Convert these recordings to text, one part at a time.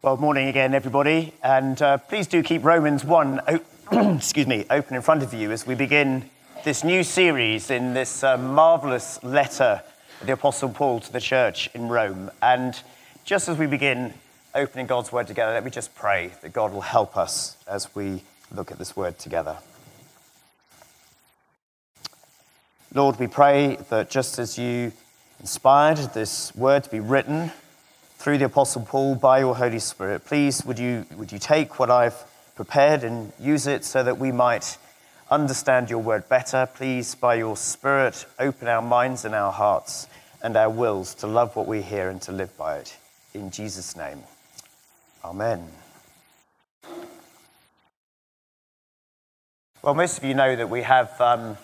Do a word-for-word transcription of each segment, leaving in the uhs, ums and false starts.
Well, morning again, everybody, and uh, please do keep Romans one, o- excuse me, open in front of you as we begin this new series in this uh, marvelous letter of the Apostle Paul to the church in Rome. And just as we begin opening God's word together, let me just pray that God will help us as we look at this word together. Lord, we pray that just as you inspired this word to be written through the Apostle Paul by your Holy Spirit, please would you would you take what I've prepared and use it so that we might understand your word better. Please, by your Spirit, open our minds and our hearts and our wills to love what we hear and to live by it. In Jesus' name, amen. Well, most of you know that we have... Um,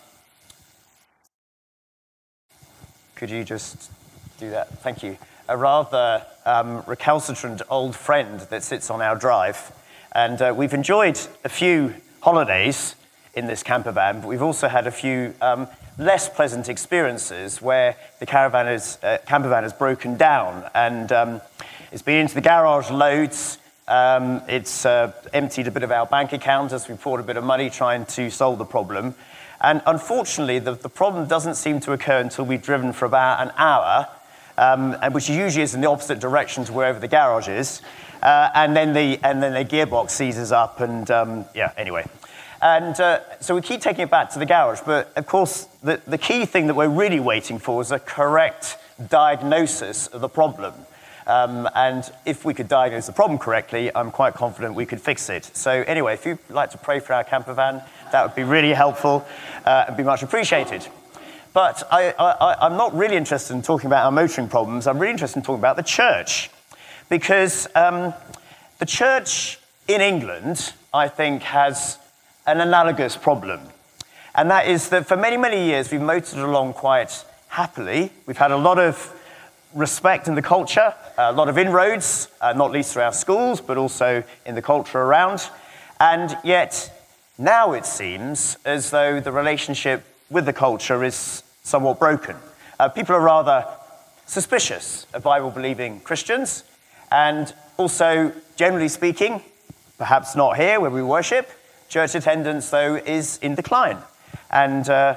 could you just do that? Thank you. A rather um, recalcitrant old friend that sits on our drive. And uh, we've enjoyed a few holidays in this camper van, but we've also had a few um, less pleasant experiences where the caravan is, uh, camper van has broken down and um, it's been into the garage loads. Um, it's uh, emptied a bit of our bank account as we poured a bit of money trying to solve the problem. And unfortunately, the, the problem doesn't seem to occur until we've driven for about an hour, Um, and which usually is in the opposite direction to wherever the garage is, uh, and then the and then the gearbox seizes up, and um, yeah, anyway, and uh, so we keep taking it back to the garage. But of course, the the key thing that we're really waiting for is a correct diagnosis of the problem. Um, and if we could diagnose the problem correctly, I'm quite confident we could fix it. So anyway, if you'd like to pray for our camper van, that would be really helpful uh, and be much appreciated. But I, I, I'm not really interested in talking about our motoring problems. I'm really interested in talking about the church. Because um, the church in England, I think, has an analogous problem. And that is that for many, many years, we've motored along quite happily. We've had a lot of respect in the culture, a lot of inroads, uh, not least through our schools, but also in the culture around. And yet, now it seems as though the relationship with the culture is somewhat broken. Uh, people are rather suspicious of Bible-believing Christians, and also, generally speaking, perhaps not here where we worship, church attendance, though, is in decline. And uh,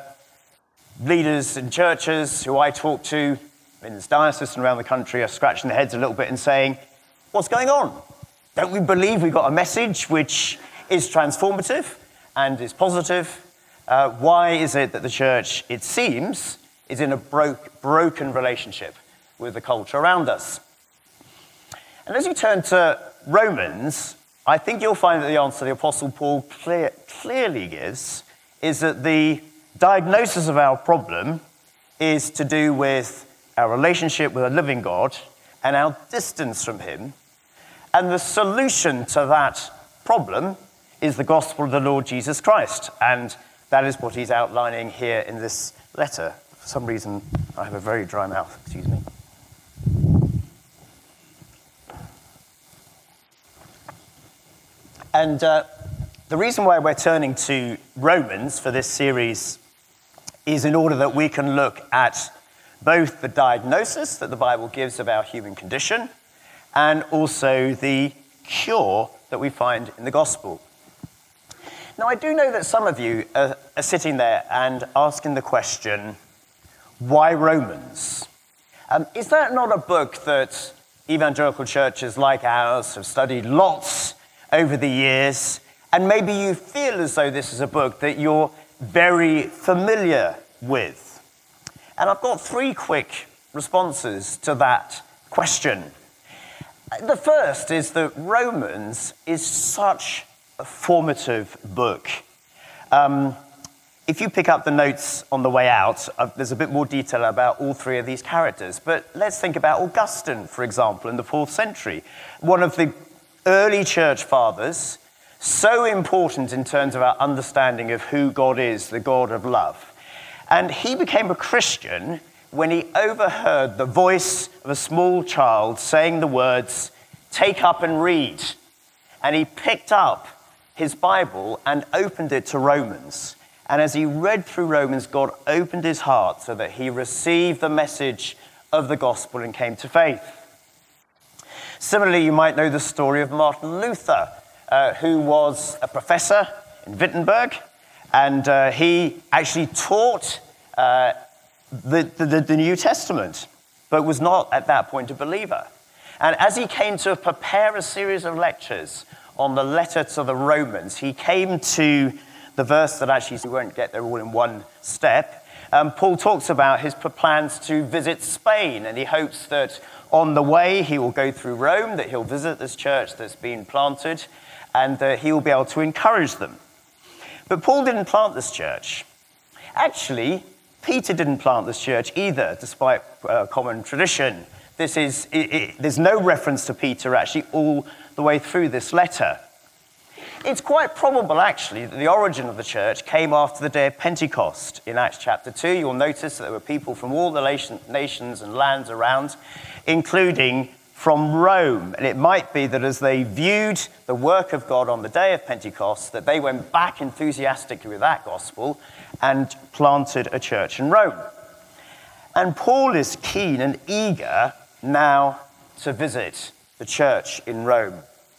leaders in churches who I talk to in this diocese and around the country are scratching their heads a little bit and saying, what's going on? Don't we believe we've got a message which is transformative and is positive? Uh, why is it that the church, it seems, is in a broke, broken relationship with the culture around us? And as you turn to Romans, I think you'll find that the answer the Apostle Paul clear, clearly gives is that the diagnosis of our problem is to do with our relationship with a living God and our distance from him. And the solution to that problem is the gospel of the Lord Jesus Christ. And that is what he's outlining here in this letter. For some reason, I have a very dry mouth, excuse me. And uh, the reason why we're turning to Romans for this series is in order that we can look at both the diagnosis that the Bible gives of our human condition and also the cure that we find in the gospel. Now, I do know that some of you are, are sitting there and asking the question, why Romans? Um, is that not a book that evangelical churches like ours have studied lots over the years? And maybe you feel as though this is a book that you're very familiar with. And I've got three quick responses to that question. The first is that Romans is such a formative book. Um, if you pick up the notes on the way out, uh, there's a bit more detail about all three of these characters. But let's think about Augustine, for example, in the fourth century. One of the early church fathers, so important in terms of our understanding of who God is, the God of love. And he became a Christian when he overheard the voice of a small child saying the words, "Take up and read." And he picked up his Bible and opened it to Romans. And as he read through Romans, God opened his heart so that he received the message of the gospel and came to faith. Similarly, you might know the story of Martin Luther, uh, who was a professor in Wittenberg, and uh, he actually taught uh, the, the, the New Testament, but was not at that point a believer. And as he came to prepare a series of lectures on the letter to the Romans, he came to the verse that actually, we won't get there all in one step. Um, Paul talks about his plans to visit Spain, and he hopes that on the way he will go through Rome, that he'll visit this church that's been planted, and that he will be able to encourage them. But Paul didn't plant this church. Actually, Peter didn't plant this church either, despite uh, common tradition. This is, it, it, there's no reference to Peter actually all the way through this letter. It's quite probable, actually, that the origin of the church came after the day of Pentecost. In Acts chapter two, you'll notice that there were people from all the nations and lands around, including from Rome. And it might be that as they viewed the work of God on the day of Pentecost, that they went back enthusiastically with that gospel and planted a church in Rome. And Paul is keen and eager now to visit the church in Rome.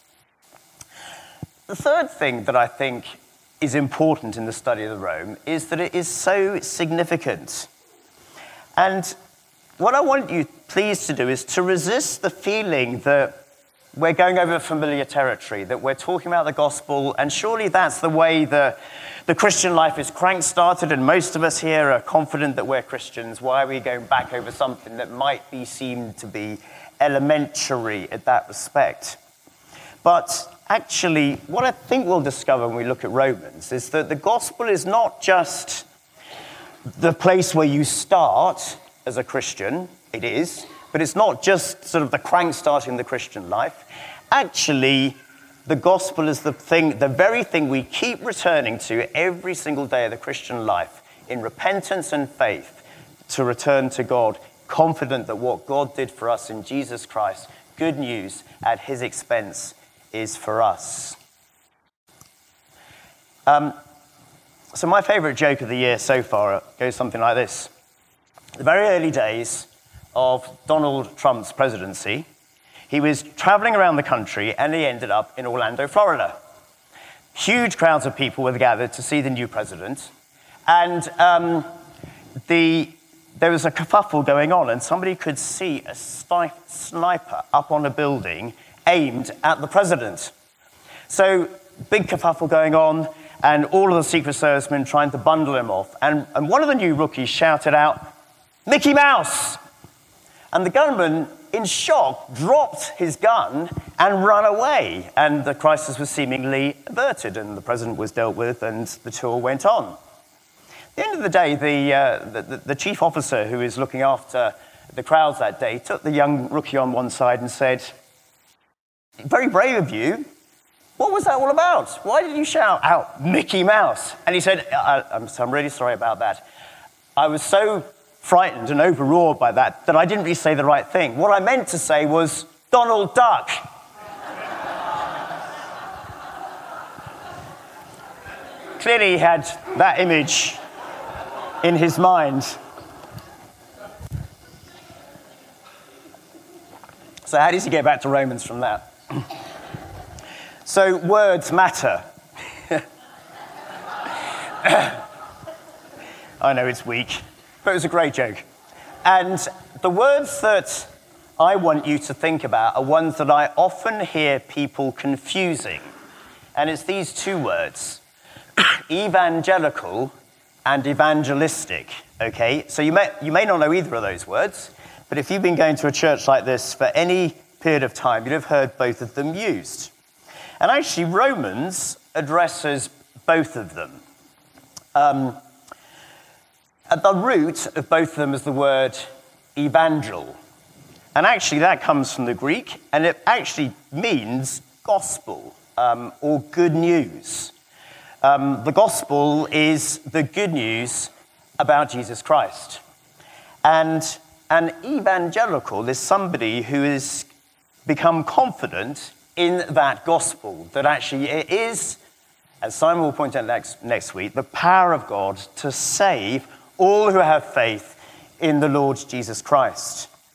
The third thing that I think is important in the study of the Rome is that it is so significant. And what I want you please to do is to resist the feeling that we're going over familiar territory, that we're talking about the gospel, and surely that's the way the, the Christian life is crank-started, and most of us here are confident that we're Christians. Why are we going back over something that might be seen to be elementary at that respect? But actually, what I think we'll discover when we look at Romans is that the gospel is not just the place where you start as a Christian. It is, but it's not just sort of the crank starting the Christian life. Actually, the gospel is the thing, the very thing we keep returning to every single day of the Christian life in repentance and faith, to return to God, confident that what God did for us in Jesus Christ, good news at his expense, is for us. Um, so my favorite joke of the year so far goes something like this. The very early days of Donald Trump's presidency, he was traveling around the country and he ended up in Orlando, Florida. Huge crowds of people were gathered to see the new president, and um, the, there was a kerfuffle going on, and somebody could see a sni- sniper up on a building aimed at the president. So, big kerfuffle going on, and all of the Secret Servicemen trying to bundle him off. And, and one of the new rookies shouted out, "Mickey Mouse!" And the gunman, in shock, dropped his gun and ran away. And the crisis was seemingly averted, and the president was dealt with, and the tour went on. At the end of the day, the, uh, the, the chief officer who was looking after the crowds that day took the young rookie on one side and said, "Very brave of you. What was that all about? Why did you shout out Mickey Mouse?" And he said, I, I'm, I'm really sorry about that. I was so frightened and overawed by that that I didn't really say the right thing. What I meant to say was Donald Duck. Clearly he had that image in his mind. So how does he get back to Romans from that? So words matter. I know it's weak, but it was a great joke. And the words that I want you to think about are ones that I often hear people confusing. And it's these two words, evangelical and evangelistic, okay? So you may, you may not know either of those words, but if you've been going to a church like this for any period of time, you'd have heard both of them used. And actually, Romans addresses both of them. Um, at the root of both of them is the word evangel. And actually, that comes from the Greek, and it actually means gospel, um, or good news. Um, the gospel is the good news about Jesus Christ. And an evangelical is somebody who has become confident in that gospel, that actually it is, as Simon will point out next, next week, the power of God to save all who have faith in the Lord Jesus Christ.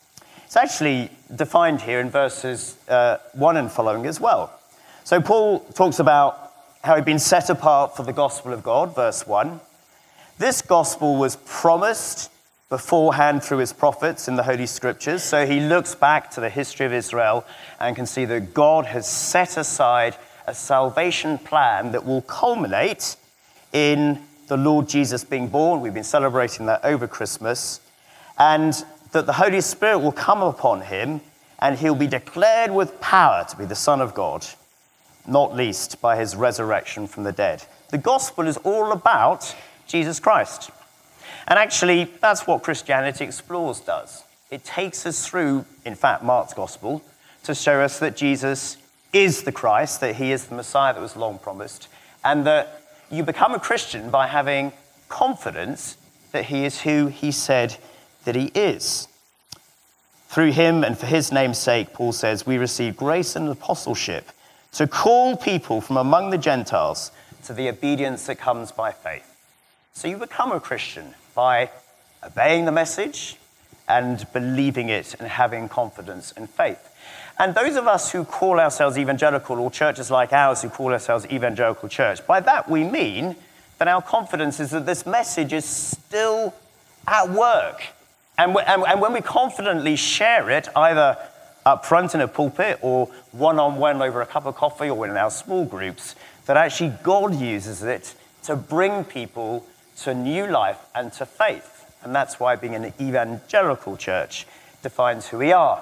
It's actually defined here in verses uh, one and following as well. So Paul talks about how he'd been set apart for the gospel of God, verse one. This gospel was promised beforehand through his prophets in the Holy Scriptures. So he looks back to the history of Israel and can see that God has set aside a salvation plan that will culminate in the Lord Jesus being born. We've been celebrating that over Christmas. And that the Holy Spirit will come upon him and he'll be declared with power to be the Son of God, not least by his resurrection from the dead. The gospel is all about Jesus Christ. And actually, that's what Christianity Explores does. It takes us through, in fact, Mark's gospel, to show us that Jesus is the Christ, that he is the Messiah that was long promised, and that you become a Christian by having confidence that he is who he said that he is. Through him and for his name's sake, Paul says, we receive grace and apostleship to call people from among the Gentiles to the obedience that comes by faith. So you become a Christian by obeying the message and believing it and having confidence and faith. And those of us who call ourselves evangelical, or churches like ours who call ourselves evangelical church, by that we mean that our confidence is that this message is still at work. And, and, and when we confidently share it, either up front in a pulpit or one-on-one over a cup of coffee or in our small groups, that actually God uses it to bring people to new life and to faith. And that's why being an evangelical church defines who we are.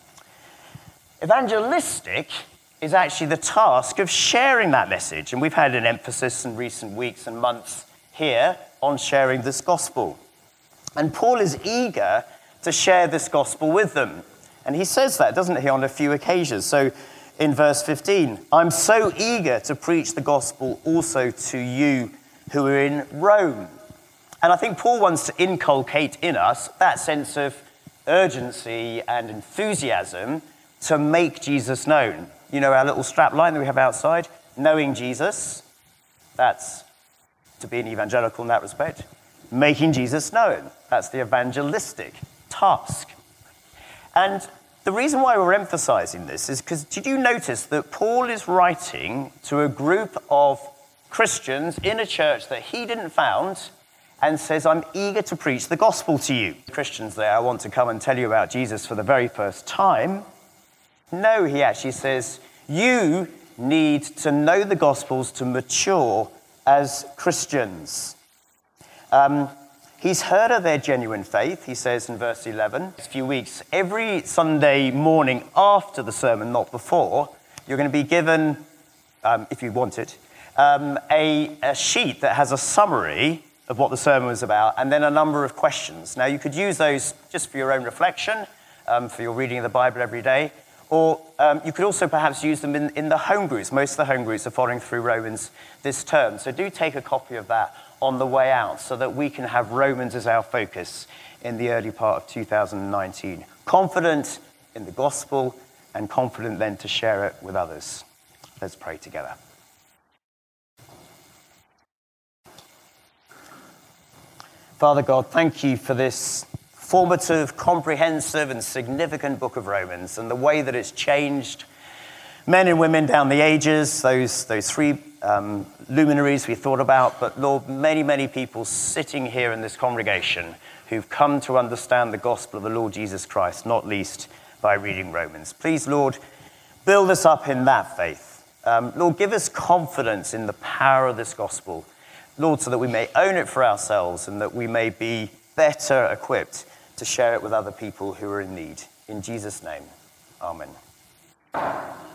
Evangelistic is actually the task of sharing that message. And we've had an emphasis in recent weeks and months here on sharing this gospel. And Paul is eager to share this gospel with them. And he says that, doesn't he, on a few occasions. So in verse fifteen, I'm so eager to preach the gospel also to you who are in Rome. And I think Paul wants to inculcate in us that sense of urgency and enthusiasm to make Jesus known. You know our little strap line that we have outside? Knowing Jesus. That's to be an evangelical in that respect. Making Jesus known. That's the evangelistic task. And the reason why we're emphasizing this is because did you notice that Paul is writing to a group of Christians in a church that he didn't found and says, I'm eager to preach the gospel to you. Christians there, I want to come and tell you about Jesus for the very first time. No, he actually says, you need to know the gospels to mature as Christians. Um, he's heard of their genuine faith, he says in verse eleven. A few weeks, every Sunday morning after the sermon, not before, you're going to be given, um, if you want it, um, a, a sheet that has a summary of what the sermon was about, and then a number of questions. Now, you could use those just for your own reflection, um, for your reading of the Bible every day, or um, you could also perhaps use them in, in the home groups. Most of the home groups are following through Romans this term, so do take a copy of that on the way out so that we can have Romans as our focus in the early part of two thousand nineteen. Confident in the gospel and confident then to share it with others. Let's pray together. Father God, thank you for this formative, comprehensive, and significant book of Romans and the way that it's changed men and women down the ages, those, those three um, luminaries we thought about, but Lord, many, many people sitting here in this congregation who've come to understand the gospel of the Lord Jesus Christ, not least by reading Romans. Please, Lord, build us up in that faith. Um, Lord, give us confidence in the power of this gospel. Lord, so that we may own it for ourselves and that we may be better equipped to share it with other people who are in need. In Jesus' name, amen.